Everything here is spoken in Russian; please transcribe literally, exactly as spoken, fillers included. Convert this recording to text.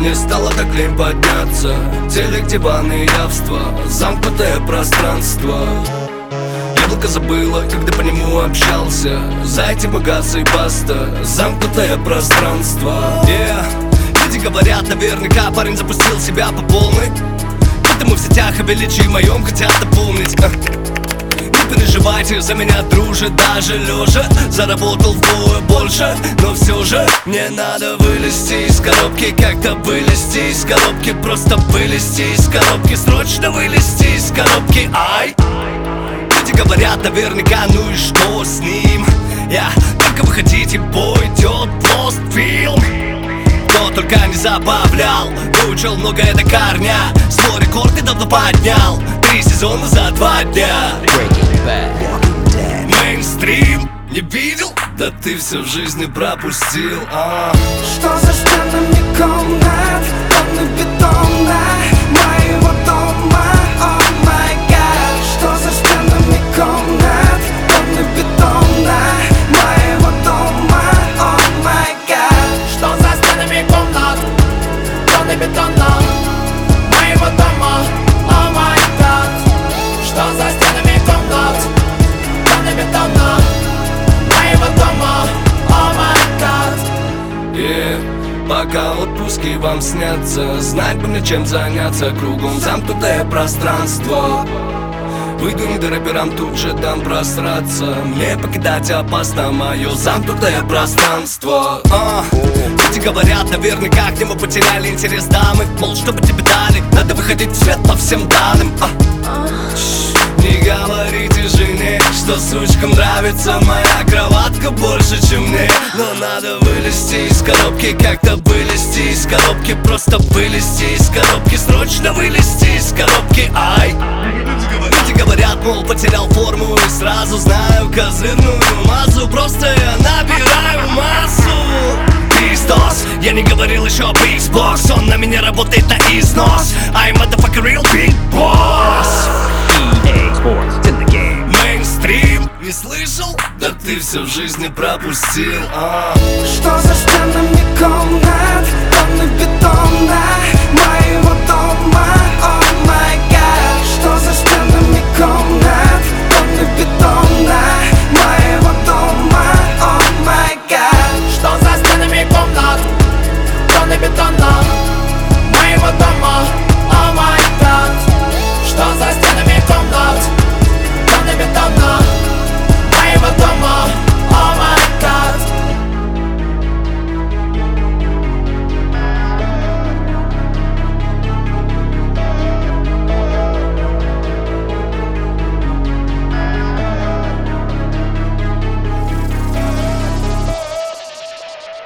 Не стало так лень подняться. Телек, диваны, явство, замкнутое пространство. Яблоко забыла, когда по нему общался. За этим угас и баста. Замкнутое пространство. yeah. Люди говорят, наверняка парень запустил себя по полной. Поэтому в сетях о величии моем хотят напомнить. Не переживайте за меня, дружит, даже лежа. Заработал вдвое больше, но все же мне надо вылезти из коробки. Как-то вылезти из коробки, просто вылезти из коробки. Срочно вылезти из коробки, ай. Люди говорят наверняка, ну и что с ним? Я только выходите, пойдет lost film. Кто только не забавлял, выучил многое до корня. Свой рекорд и давно поднял. Три сезона за два дня. Мейнстрим не видел? Да ты все в жизни пропустил, а. Что за стенами комнат, тонны бетона моего дома, о май гад. Что за стенами комнат, тонны бетона моего дома, о май гад. Что за стенами комнат, тонны бетона моего дома, о май гад. Что за стенами комнат, тонны бетона моего дома, о май гад. Yeah. Пока отпуски вам снятся, знать бы мне чем заняться. Кругом замкнутое пространство. Выйду не до рэперам, тут же дам просраться. Мне покидать опасно мое замкнутое пространство. а. Люди говорят, наверняка к нему потеряли интерес дамы. Мол, что бы тебе дали, надо выходить в свет по всем данным. а. Не говорите жене, что сучкам нравится моя кроватка больше, чем мне. Но надо вылезти из коробки, как-то вылезти из коробки. Просто вылезти из коробки, срочно вылезти из коробки, ай. Люди говорят, мол, потерял форму и сразу знаю козырную массу. Просто я набираю массу. Пиздос, я не говорил еще об Xbox. Он на меня работает на износ. I'm motherfucker real big boss. Мейнстрим, не слышал? Да ты все в жизни пропустил, а. Что за стенами комнат,